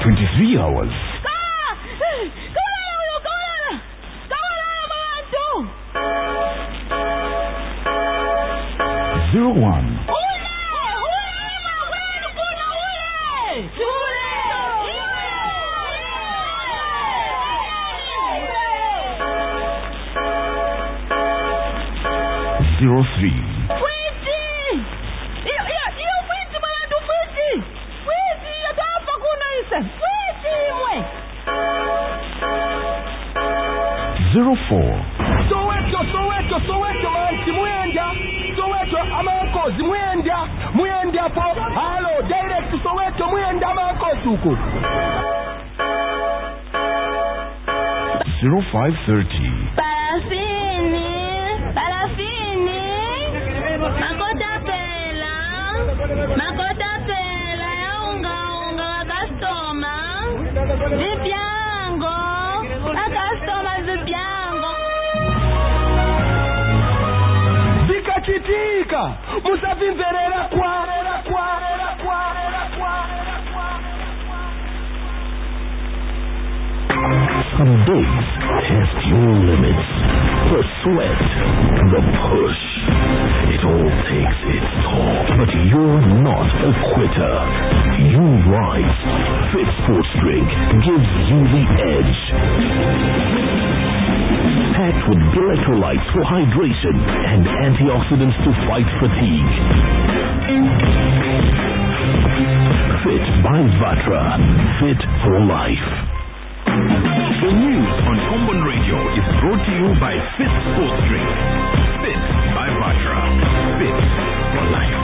23 hours. 01. 03. 04. Soweto man, Simwenda. Soweto Amanko, Mwenda po. Hello, direct to Soweto, Mwenda Amanko Suku. 0530. Parafini. Makota pela, unga customer. Zipiango. A customer zipiango. Zikachitika. Musavimverera kwa. Some days test your limits. The sweat, the push. It all takes its toll. But you're not a quitter. You rise. Fit Sports Drink gives you the edge. Packed with electrolytes for hydration and antioxidants to fight fatigue. Fit by Vatra. Fit for life. The news on Common Radio is brought to you by Fit Sports Drink. Fit by Vatra. Fit for life.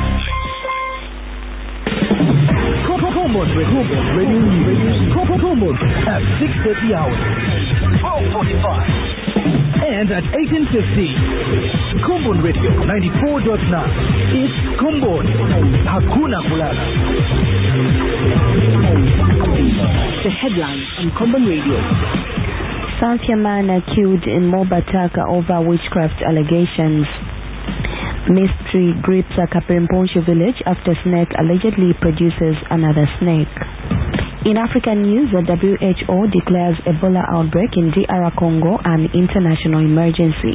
Common Radio News. Common at 6:30 hours. 12:45. And at 18:50. Common Radio 94.9. It's Common. Hakuna Kulala. The headlines on Common Radio. Southia man accused in mob attack over witchcraft allegations. Mystery grips a Kapirimponshi village after snake allegedly produces another snake. In African news, the WHO declares Ebola outbreak in DR Congo an international emergency.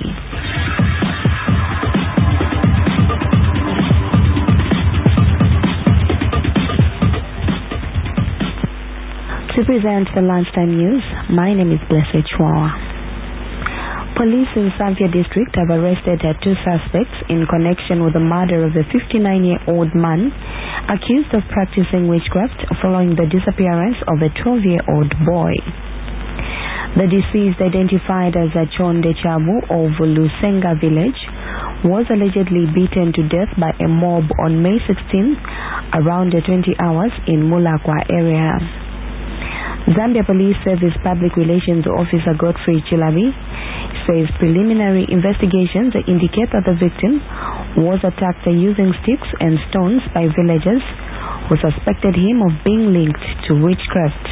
To present the lunchtime news, my name is Blessed Chwawa. Police in Samvia district have arrested two suspects in connection with the murder of a 59-year-old man accused of practicing witchcraft following the disappearance of a 12-year-old boy. The deceased, identified as Chonde Chabu of Lusenga village, was allegedly beaten to death by a mob on May 16th around 20 hours in Mulakwa area. Zambia Police Service Public Relations Officer Godfrey Chilabi says preliminary investigations indicate that the victim was attacked using sticks and stones by villagers who suspected him of being linked to witchcraft.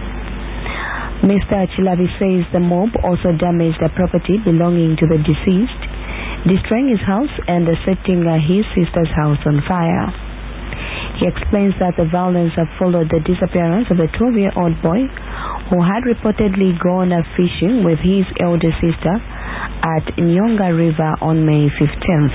Mr. Chilabi says the mob also damaged the property belonging to the deceased, destroying his house and setting his sister's house on fire. He explains that the violence followed the disappearance of a 12-year-old boy who had reportedly gone fishing with his elder sister at Nyonga River on May 15th.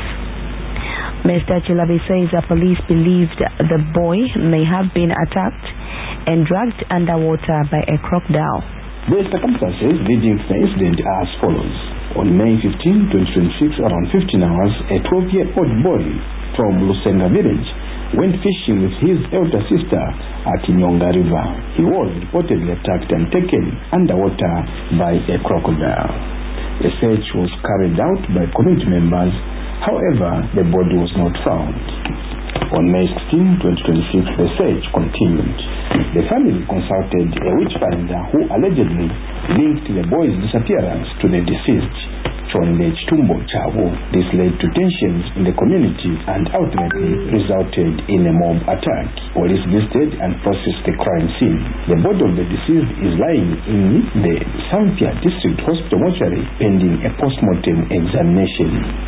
Mr. Chilabi says the police believed the boy may have been attacked and dragged underwater by a crocodile. The circumstances leading to the incident are as follows. On May 15, 2026, around 15 hours, a 12-year-old boy from Lusenga village went fishing with his elder sister at Nyonga River. He was reportedly attacked and taken underwater by a crocodile. A search was carried out by community members. However, the body was not found. On May 16, 2026, the search continued. The family consulted a witch finder who allegedly linked the boy's disappearance to the deceased, Chonde Chitumbo Chabu. This led to tensions in the community and ultimately resulted in a mob attack. Police visited and processed the crime scene. The body of the deceased is lying in the Samvia District Hospital mortuary pending a post-mortem examination.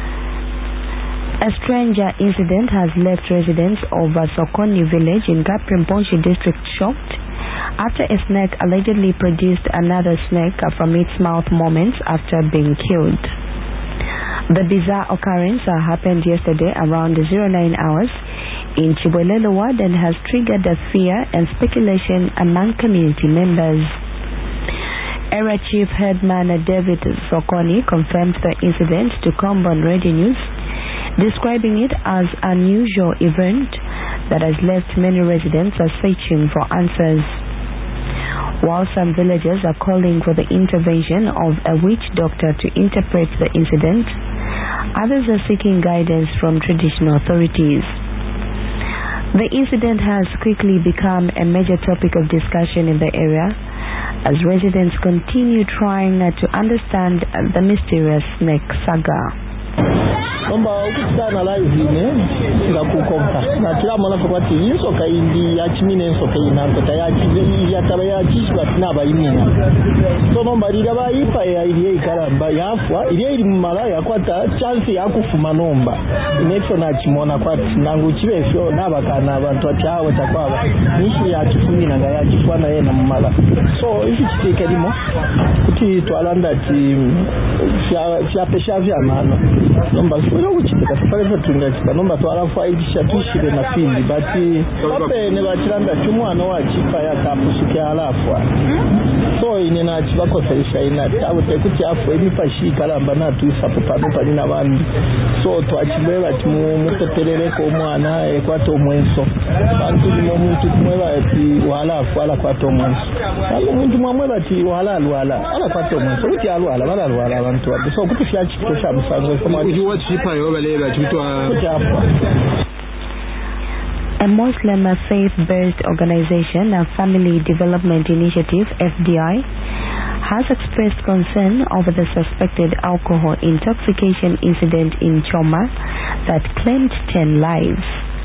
A stranger incident has left residents of Sokoni village in Kapirimponshi district shocked after a snake allegedly produced another snake from its mouth moments after being killed. The bizarre occurrence happened yesterday around 09 hours in Chibwelelo ward and has triggered a fear and speculation among community members. Area Chief Headman David Sokoni confirmed the incident to Combon Radio News, describing it as an unusual event that has left many residents searching for answers. While some villagers are calling for the intervention of a witch doctor to interpret the incident, others are seeking guidance from traditional authorities. The incident has quickly become a major topic of discussion in the area as residents continue trying to understand the mysterious snake saga. Nomba ukutana live ine ngakukompa na kila mwana kwa tizo kaindi ya chimine soka inanto tayachi ya tabayachishwa naba imina so nomba liraba ipa ya iliye ikaramba yafwa iliye ilimala yakwata chance ya kufuma nomba inetso na chimona kwa nangu chibesho nabakana abantu achawo takwaba nishi ya chifumi nanga ya chifwana yena mumala so ifi chitekelimo kuti twalanda ti sia pesha vya mano nomba kuyo kuchiteka sipale tungachipa nomba twalafa idishatushire na findi bati papene bachiranda chumwana wachipa yakapusuke alafwa so ine na chivakoseisha ina taute kuti afu emipashi kalamba na tuisapo pano palina vanhu so twachibweva timupeperereko omwana ekwata omwenso bantu limo muntu kumweva ati walafu alakwata omwenso alo muntu mwamwe bati wala alakwata omwenso kuti alwala balalwala abantu wadde so kuti fyachikito kya musango A Muslim faith-based organization, a Family Development Initiative, FDI, has expressed concern over the suspected alcohol intoxication incident in Choma that claimed 10 lives.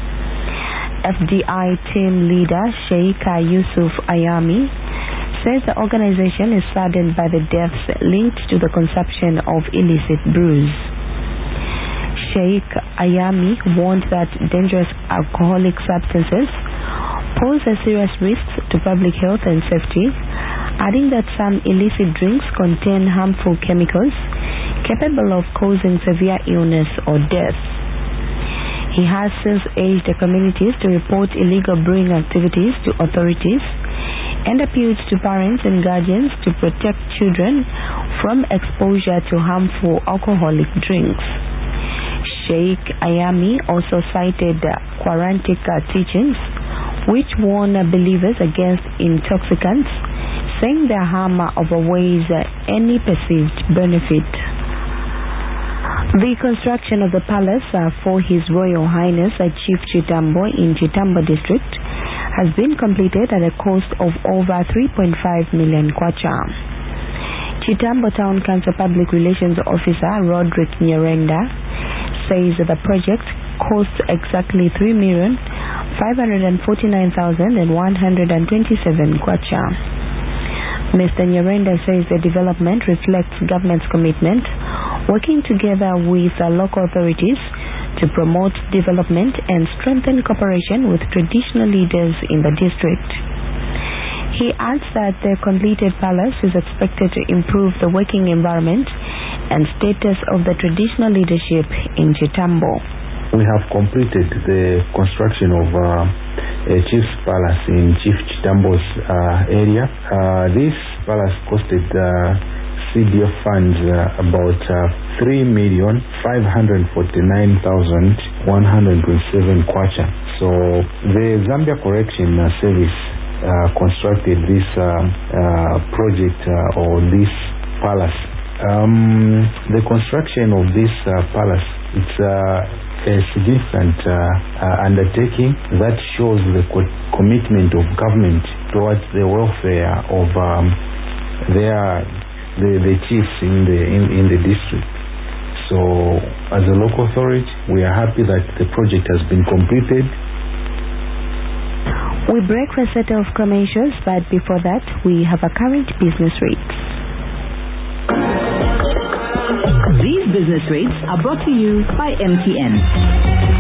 FDI team leader Sheikh Yusuf Ayami says the organization is saddened by the deaths linked to the consumption of illicit brews. Sheikh Ayami warned that dangerous alcoholic substances pose a serious risk to public health and safety, adding that some illicit drinks contain harmful chemicals capable of causing severe illness or death. He has since urged the communities to report illegal brewing activities to authorities and appealed to parents and guardians to protect children from exposure to harmful alcoholic drinks. Sheikh Ayami also cited Quranic teachings which warn believers against intoxicants, saying their harm outweighs any perceived benefit. The construction of the palace for His Royal Highness Chief Chitambo in Chitambo district has been completed at a cost of over 3.5 million kwacha. Chitambo Town Council Public Relations Officer Roderick Nyerenda says the project costs exactly 3,549,127 kwacha. Mr. Nyerenda says the development reflects government's commitment, working together with local authorities to promote development and strengthen cooperation with traditional leaders in the district. He adds that the completed palace is expected to improve the working environment and status of the traditional leadership in Chitambo. We have completed the construction of a chief's palace in Chief Chitambo's area. This palace costed CDF funds about 3,549,127 kwacha. So the Zambia Correction Service constructed this project or this palace. The construction of this palace, it's a significant undertaking that shows the commitment of government towards the welfare of the chiefs in the district. So as a local authority, we are happy that the project has been completed. We break for a set of commercials, but before that, we have a current business rates. These business rates are brought to you by MTN.